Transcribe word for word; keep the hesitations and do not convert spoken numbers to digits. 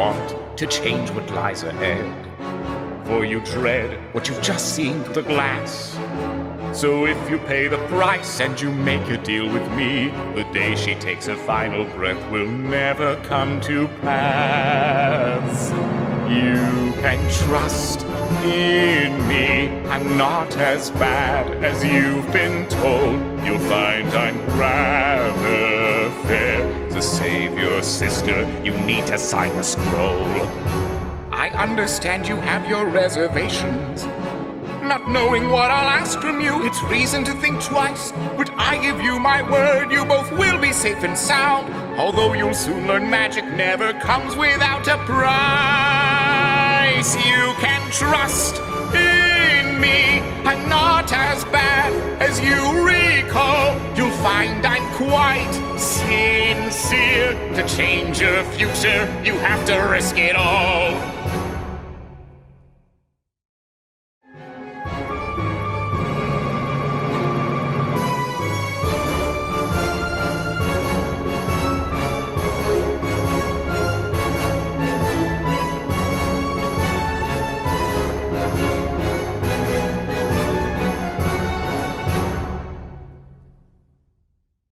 want to change what lies ahead. For you dread what you've just seen through the glass. So if you pay the price and you make a deal with me, the day she takes her final breath will never come to pass. You can trust in me, I'm not as bad as you've been told. You'll find I'm rather fair. To save your sister, you need to sign the scroll. I understand you have your reservations, not knowing what I'll ask from you. It's reason to think twice, but I give you my word, you both will be safe and sound. Although you'll soon learn magic never comes without a price. You can trust in me, I'm not as bad as you recall. You'll find I'm quite sincere. To change your future, you have to risk it all.